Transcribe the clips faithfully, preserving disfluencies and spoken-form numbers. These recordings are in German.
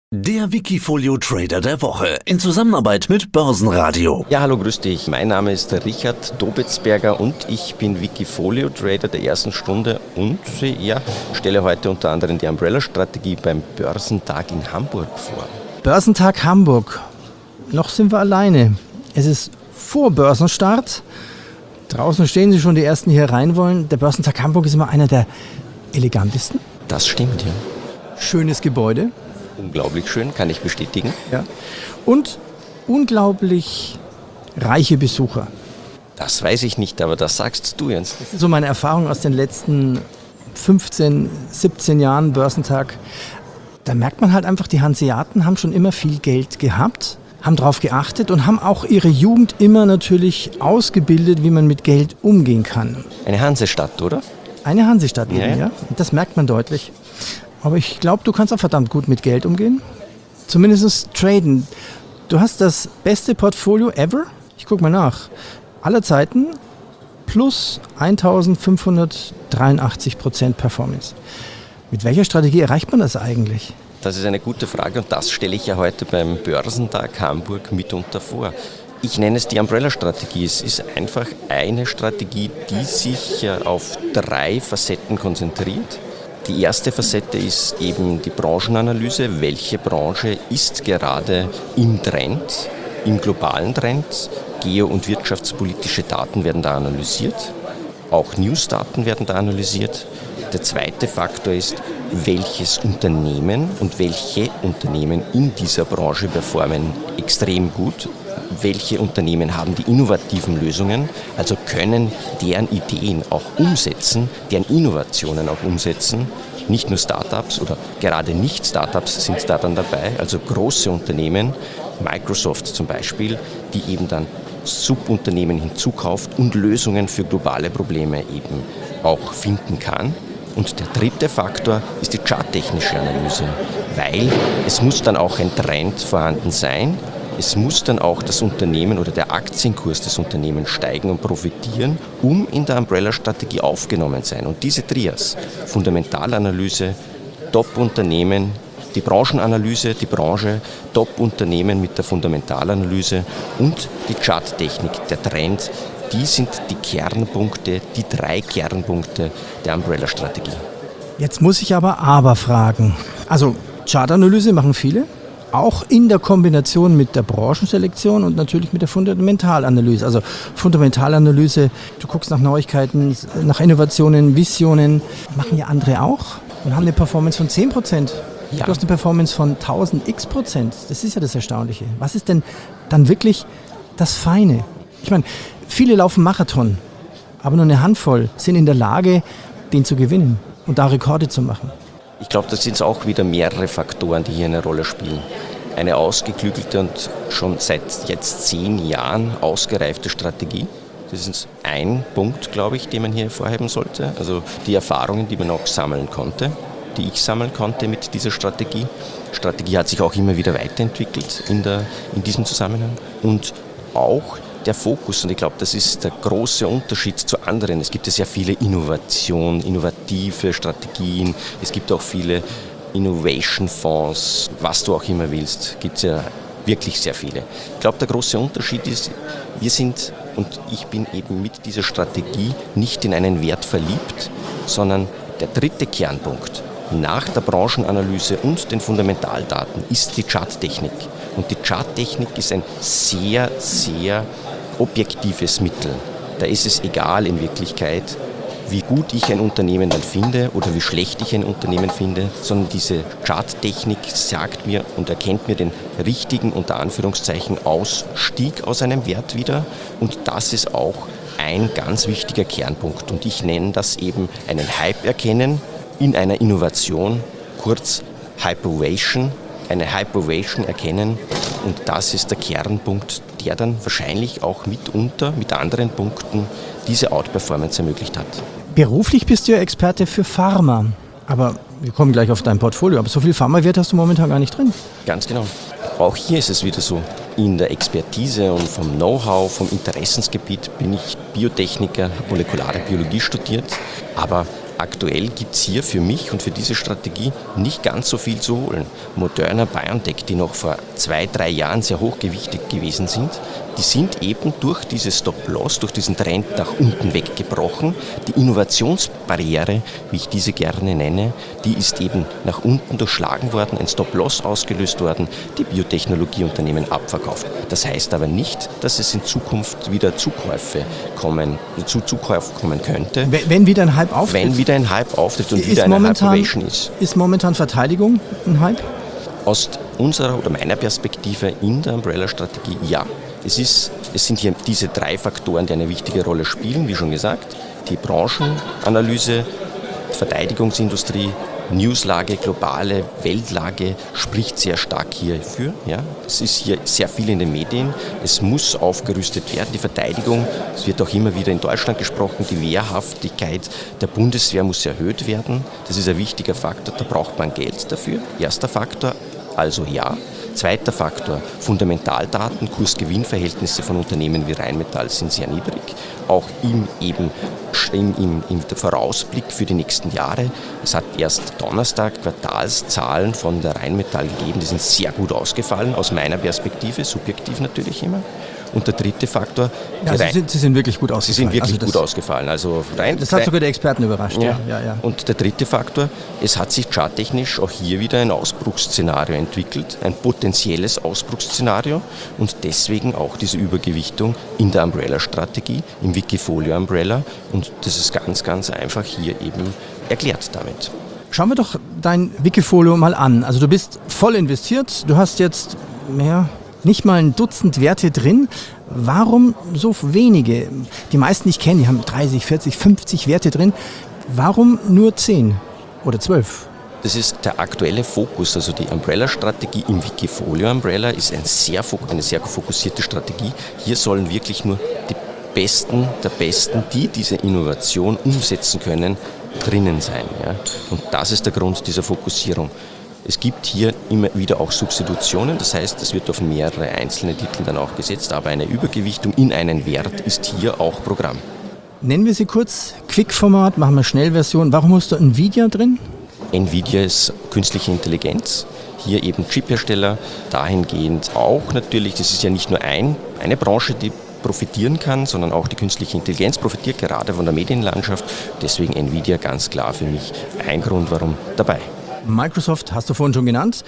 Der Wikifolio Trader der Woche in Zusammenarbeit mit Börsenradio. Ja, hallo, grüß dich. Mein Name ist Richard Dobitzberger und ich bin Wikifolio Trader der ersten Stunde und ja, stelle heute unter anderem die Umbrella-Strategie beim Börsentag in Hamburg vor. Börsentag Hamburg. Noch sind wir alleine. Es ist vor Börsenstart. Draußen stehen sie schon, die Ersten, die hier rein wollen. Der Börsentag Hamburg ist immer einer der elegantesten. Das stimmt, ja. Schönes Gebäude. Unglaublich schön, kann ich bestätigen. Ja. Und unglaublich reiche Besucher. Das weiß ich nicht, aber das sagst du jetzt. Das ist so meine Erfahrung aus den letzten fünfzehn, siebzehn Jahren Börsentag. Da merkt man halt einfach, die Hanseaten haben schon immer viel Geld gehabt, haben darauf geachtet und haben auch ihre Jugend immer natürlich ausgebildet, wie man mit Geld umgehen kann. Eine Hansestadt, oder? Eine Hansestadt eben, Ja, ja. ja. Und das merkt man deutlich. Aber ich glaube, du kannst auch verdammt gut mit Geld umgehen. Zumindest traden. Du hast das beste Portfolio ever. Ich gucke mal nach. Aller Zeiten plus eintausendfünfhundertdreiundachtzig Prozent Performance. Mit welcher Strategie erreicht man das eigentlich? Das ist eine gute Frage und das stelle ich ja heute beim Börsentag Hamburg mitunter vor. Ich nenne es die Umbrella-Strategie. Es ist einfach eine Strategie, die sich auf drei Facetten konzentriert. Die erste Facette ist eben die Branchenanalyse. Welche Branche ist gerade im Trend, im globalen Trend? Geo- und wirtschaftspolitische Daten werden da analysiert. Auch News-Daten werden da analysiert. Der zweite Faktor ist, welches Unternehmen und welche Unternehmen in dieser Branche performen extrem gut. Welche Unternehmen haben die innovativen Lösungen, also können deren Ideen auch umsetzen, deren Innovationen auch umsetzen. Nicht nur Startups oder gerade nicht Startups sind da dann dabei, also große Unternehmen, Microsoft zum Beispiel, die eben dann Subunternehmen hinzukauft und Lösungen für globale Probleme eben auch finden kann. Und der dritte Faktor ist die charttechnische Analyse, weil es muss dann auch ein Trend vorhanden sein. Es muss dann auch das Unternehmen oder der Aktienkurs des Unternehmens steigen und profitieren, um in der Umbrella-Strategie aufgenommen sein. Und diese Trias, Fundamentalanalyse, Top-Unternehmen, die Branchenanalyse, die Branche, Top-Unternehmen mit der Fundamentalanalyse und die Charttechnik, der Trend, die sind die Kernpunkte, die drei Kernpunkte der Umbrella-Strategie. Jetzt muss ich aber aber fragen. Also Chartanalyse machen viele. Auch in der Kombination mit der Branchenselektion und natürlich mit der Fundamentalanalyse. Also Fundamentalanalyse, du guckst nach Neuigkeiten, nach Innovationen, Visionen, machen ja andere auch und haben eine Performance von zehn Prozent. Ja. Du hast eine Performance von tausend x Prozent. Das ist ja das Erstaunliche. Was ist denn dann wirklich das Feine? Ich meine, viele laufen Marathon, aber nur eine Handvoll sind in der Lage, den zu gewinnen und da Rekorde zu machen. Ich glaube, das sind auch wieder mehrere Faktoren, die hier eine Rolle spielen. Eine ausgeklügelte und schon seit jetzt zehn Jahren ausgereifte Strategie. Das ist ein Punkt, glaube ich, den man hier hervorheben sollte. Also die Erfahrungen, die man auch sammeln konnte, die ich sammeln konnte mit dieser Strategie. Die Strategie hat sich auch immer wieder weiterentwickelt in, der, in diesem Zusammenhang. Und auch der Fokus, und ich glaube, das ist der große Unterschied zu anderen. Es gibt ja sehr viele Innovationen, innovative Strategien, es gibt auch viele Innovation-Fonds, was du auch immer willst, gibt es ja wirklich sehr viele. Ich glaube, der große Unterschied ist, wir sind, und ich bin eben mit dieser Strategie nicht in einen Wert verliebt, sondern der dritte Kernpunkt nach der Branchenanalyse und den Fundamentaldaten ist die Charttechnik. Und die Charttechnik ist ein sehr, sehr objektives Mittel. Da ist es egal in Wirklichkeit, wie gut ich ein Unternehmen dann finde oder wie schlecht ich ein Unternehmen finde, sondern diese Charttechnik sagt mir und erkennt mir den richtigen, unter Anführungszeichen, Ausstieg aus einem Wert wieder. Und das ist auch ein ganz wichtiger Kernpunkt. Und ich nenne das eben einen Hype erkennen in einer Innovation, kurz Hyperation, eine Hyperation erkennen. Und das ist der Kernpunkt, der dann wahrscheinlich auch mitunter mit anderen Punkten diese Outperformance ermöglicht hat. Beruflich bist du ja Experte für Pharma, aber wir kommen gleich auf dein Portfolio, aber so viel Pharmawert hast du momentan gar nicht drin. Ganz genau. Auch hier ist es wieder so, in der Expertise und vom Know-how, vom Interessensgebiet bin ich Biotechniker, habe molekulare Biologie studiert, aber aktuell gibt es hier für mich und für diese Strategie nicht ganz so viel zu holen. Moderna, BioNTech, die noch vor zwei, drei Jahren sehr hochgewichtig gewesen sind, die sind eben durch dieses Stop-Loss, durch diesen Trend nach unten weggebrochen. Die Innovationsbarriere, wie ich diese gerne nenne, die ist eben nach unten durchschlagen worden, ein Stop-Loss ausgelöst worden, die Biotechnologieunternehmen abverkauft. Das heißt aber nicht, dass es in Zukunft wieder Zukäufe kommen, zu Zukäufen kommen könnte. Wenn, wenn wieder ein Hype auftritt? Wenn wieder ein Hype auftritt und ist wieder eine momentan, Hyperation ist. Ist momentan Verteidigung ein Hype? Aus unserer oder meiner Perspektive in der Umbrella-Strategie ja. Es, ist, es sind hier diese drei Faktoren, die eine wichtige Rolle spielen, wie schon gesagt. Die Branchenanalyse, Verteidigungsindustrie, Newslage, globale Weltlage spricht sehr stark hierfür. Ja. Es ist hier sehr viel in den Medien. Es muss aufgerüstet werden. Die Verteidigung, es wird auch immer wieder in Deutschland gesprochen, die Wehrhaftigkeit der Bundeswehr muss erhöht werden. Das ist ein wichtiger Faktor, da braucht man Geld dafür. Erster Faktor, also ja. Zweiter Faktor, Fundamentaldaten, Kurs-Gewinn-Verhältnisse von Unternehmen wie Rheinmetall sind sehr niedrig. Auch im, eben, im, im, im Vorausblick für die nächsten Jahre. Es hat erst Donnerstag Quartalszahlen von der Rheinmetall gegeben, die sind sehr gut ausgefallen, aus meiner Perspektive, subjektiv natürlich immer. Und der dritte Faktor... Ja, sie, sind, sie sind wirklich gut ausgefallen. Sie sind wirklich also das, gut ausgefallen. Also rein, das hat sogar die Experten überrascht. Ja. Ja, ja. Und der dritte Faktor, es hat sich charttechnisch auch hier wieder ein Ausbruchsszenario entwickelt, ein potenzielles Ausbruchsszenario und deswegen auch diese Übergewichtung in der Umbrella-Strategie, im Wikifolio-Umbrella und das ist ganz, ganz einfach hier eben erklärt damit. Schauen wir doch dein Wikifolio mal an. Also du bist voll investiert, du hast jetzt mehr... nicht mal ein Dutzend Werte drin. Warum so wenige? Die meisten, die ich kenne, die haben dreißig, vierzig, fünfzig Werte drin. Warum nur zehn oder zwölf? Das ist der aktuelle Fokus, also die Umbrella-Strategie im Wikifolio-Umbrella ist ein sehr, eine sehr fokussierte Strategie. Hier sollen wirklich nur die Besten der Besten, die diese Innovation umsetzen können, drinnen sein. Ja? Und das ist der Grund dieser Fokussierung. Es gibt hier immer wieder auch Substitutionen, das heißt, es wird auf mehrere einzelne Titel dann auch gesetzt, aber eine Übergewichtung in einen Wert ist hier auch Programm. Nennen wir sie kurz, Quick-Format, machen wir Schnellversion. Warum hast du Nvidia drin? Nvidia ist künstliche Intelligenz, hier eben Chiphersteller, dahingehend auch natürlich, das ist ja nicht nur ein, eine Branche, die profitieren kann, sondern auch die künstliche Intelligenz profitiert gerade von der Medienlandschaft, deswegen Nvidia ganz klar für mich ein Grund, warum dabei. Microsoft hast du vorhin schon genannt.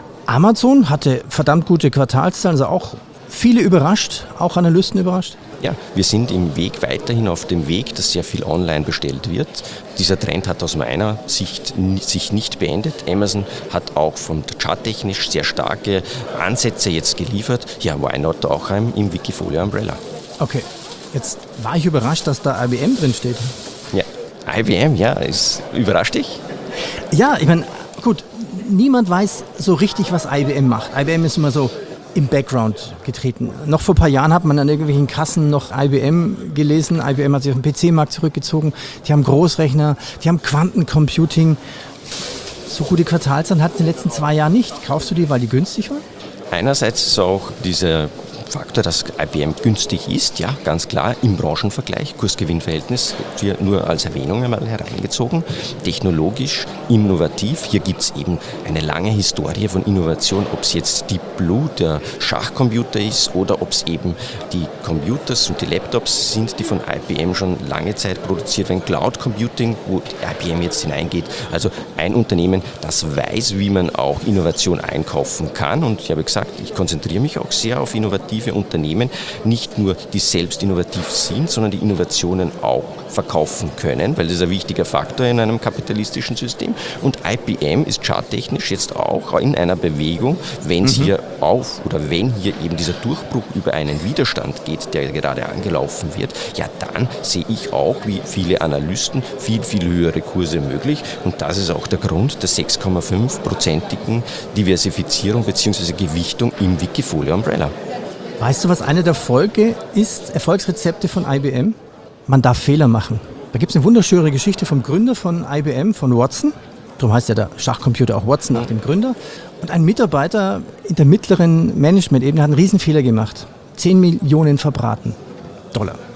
Amazon hatte verdammt gute Quartalszahlen, also auch viele überrascht, auch Analysten überrascht. Ja, wir sind im Weg weiterhin auf dem Weg, dass sehr viel online bestellt wird. Dieser Trend hat aus meiner Sicht sich nicht beendet. Amazon hat auch von charttechnisch sehr starke Ansätze jetzt geliefert. Ja, why not auch im Wikifolio Umbrella. Okay, jetzt war ich überrascht, dass da I B M drin steht. Ja, I B M, ja, ist, überrascht dich? Ja, ich meine, gut, niemand weiß so richtig, was I B M macht. I B M ist immer so im Background getreten. Noch vor ein paar Jahren hat man an irgendwelchen Kassen noch I B M gelesen. I B M hat sich auf den P C-Markt zurückgezogen. Die haben Großrechner, die haben Quantencomputing. So gute Quartalszahlen hatten in den letzten zwei Jahren nicht. Kaufst du die, weil die günstig waren? Einerseits ist auch dieser Faktor, dass I B M günstig ist, ja, ganz klar, im Branchenvergleich, Kurs-Gewinn-Verhältnis, hier nur als Erwähnung einmal hereingezogen, technologisch, innovativ, hier gibt es eben eine lange Historie von Innovation, ob es jetzt Deep Blue, der Schachcomputer ist, oder ob es eben die Computers und die Laptops sind, die von I B M schon lange Zeit produziert werden, Cloud Computing, wo I B M jetzt hineingeht, also ein Unternehmen, das weiß, wie man auch Innovation einkaufen kann und ich habe gesagt, ich konzentriere mich auch sehr auf innovative Unternehmen, nicht nur die selbst innovativ sind, sondern die Innovationen auch verkaufen können, weil das ist ein wichtiger Faktor in einem kapitalistischen System. Und I B M ist charttechnisch jetzt auch in einer Bewegung, wenn es mhm. hier auf oder wenn hier eben dieser Durchbruch über einen Widerstand geht, der gerade angelaufen wird, ja dann sehe ich auch, wie viele Analysten, viel, viel höhere Kurse möglich. Und das ist auch der Grund der sechs Komma fünf prozentigen Diversifizierung bzw. Gewichtung im Wikifolio Umbrella. Weißt du, was eine der Folge ist, Erfolgsrezepte von I B M? Man darf Fehler machen. Da gibt es eine wunderschöne Geschichte vom Gründer von I B M, von Watson. Darum heißt ja der Schachcomputer auch Watson nach dem Gründer. Und ein Mitarbeiter in der mittleren Management-Ebene hat einen Riesenfehler gemacht. zehn Millionen verbraten. Dollar.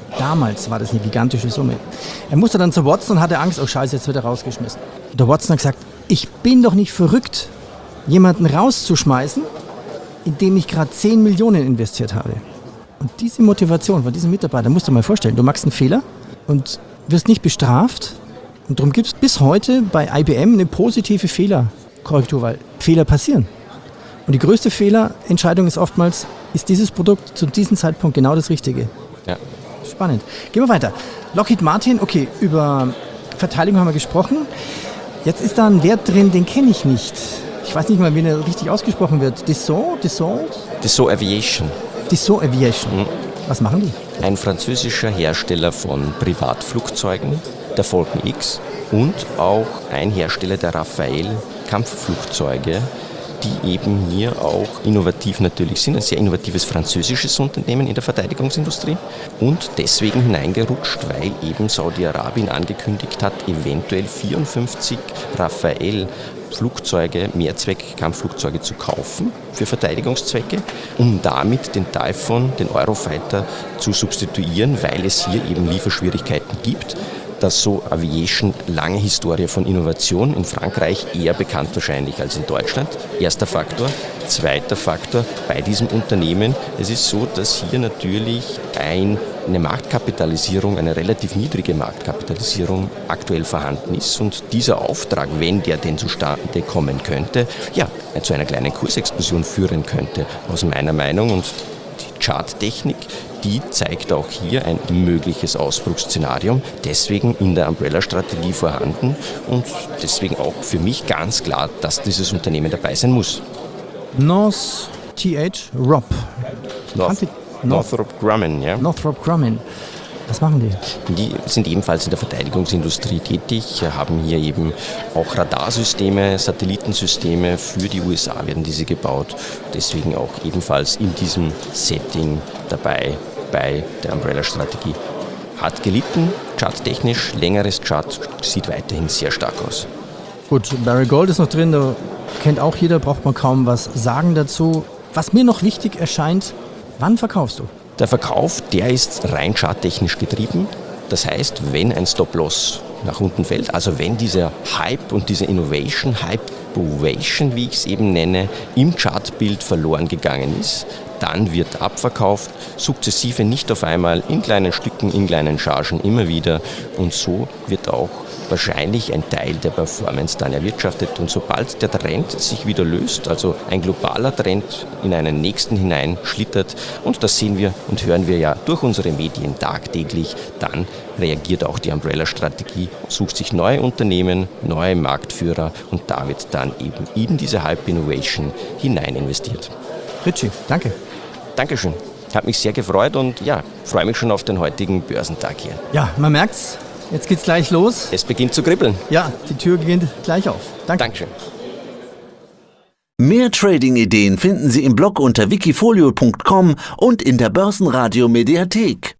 Damals war das eine gigantische Summe. Er musste dann zu Watson und hatte Angst, oh Scheiße, jetzt wird er rausgeschmissen. Und der Watson hat gesagt, ich bin doch nicht verrückt, jemanden rauszuschmeißen, in dem ich gerade zehn Millionen investiert habe. Und diese Motivation von diesem Mitarbeiter, musst du dir mal vorstellen, du machst einen Fehler und wirst nicht bestraft. Und darum gibt es bis heute bei I B M eine positive Fehlerkorrektur, weil Fehler passieren. Und die größte Fehlerentscheidung ist oftmals, ist dieses Produkt zu diesem Zeitpunkt genau das Richtige? Ja. Spannend. Gehen wir weiter. Lockheed Martin, okay, über Verteidigung haben wir gesprochen. Jetzt ist da ein Wert drin, den kenne ich nicht. Ich weiß nicht mal, wie er richtig ausgesprochen wird. Dassault? Dassault? Dassault Aviation. Dassault Aviation. Mhm. Was machen die? Ein französischer Hersteller von Privatflugzeugen, der Falcon X, und auch ein Hersteller der Rafale Kampfflugzeuge, die eben hier auch innovativ natürlich sind. Ein sehr innovatives französisches Unternehmen in der Verteidigungsindustrie und deswegen hineingerutscht, weil eben Saudi-Arabien angekündigt hat, eventuell vierundfünfzig Rafale Flugzeuge, Mehrzweck-Kampfflugzeuge zu kaufen für Verteidigungszwecke, um damit den Typhoon, den Eurofighter, zu substituieren, weil es hier eben Lieferschwierigkeiten gibt. Dassault Aviation, lange Historie von Innovation, in Frankreich eher bekannt wahrscheinlich als in Deutschland. Erster Faktor. Zweiter Faktor bei diesem Unternehmen, es ist so, dass hier natürlich ein, eine Marktkapitalisierung, eine relativ niedrige Marktkapitalisierung aktuell vorhanden ist und dieser Auftrag, wenn der denn zustande kommen könnte, ja, zu einer kleinen Kursexplosion führen könnte, aus meiner Meinung. Und die Charttechnik, die zeigt auch hier ein mögliches Ausbruchsszenario, deswegen in der Umbrella-Strategie vorhanden und deswegen auch für mich ganz klar, dass dieses Unternehmen dabei sein muss. North T H Rob. North, Northrop Grumman, ja. Northrop Grumman. Was machen die? Die sind ebenfalls in der Verteidigungsindustrie tätig, haben hier eben auch Radarsysteme, Satellitensysteme für die U S A werden diese gebaut. Deswegen auch ebenfalls in diesem Setting dabei bei der Umbrella-Strategie. Hat gelitten, charttechnisch, längeres Chart, sieht weiterhin sehr stark aus. Gut, Barry Gold ist noch drin, da kennt auch jeder, braucht man kaum was sagen dazu. Was mir noch wichtig erscheint, wann verkaufst du? Der Verkauf, der ist rein charttechnisch getrieben. Das heißt, wenn ein Stop-Loss nach unten fällt, also wenn dieser Hype und diese Innovation, Hype-Ovation, wie ich es eben nenne, im Chartbild verloren gegangen ist, dann wird abverkauft, sukzessive, nicht auf einmal, in kleinen Stücken, in kleinen Chargen immer wieder. Und so wird auch wahrscheinlich ein Teil der Performance dann erwirtschaftet. Und sobald der Trend sich wieder löst, also ein globaler Trend in einen nächsten hinein schlittert, und das sehen wir und hören wir ja durch unsere Medien tagtäglich, dann reagiert auch die Umbrella-Strategie, sucht sich neue Unternehmen, neue Marktführer und da wird dann eben in diese Hype-Innovation hinein investiert. Ritchie, danke. Dankeschön. Hat mich sehr gefreut und ja, freue mich schon auf den heutigen Börsentag hier. Ja, man merkt's. Jetzt geht's gleich los. Es beginnt zu kribbeln. Ja, die Tür geht gleich auf. Danke. Dankeschön. Mehr Trading-Ideen finden Sie im Blog unter wikifolio punkt com und in der Börsenradio Mediathek.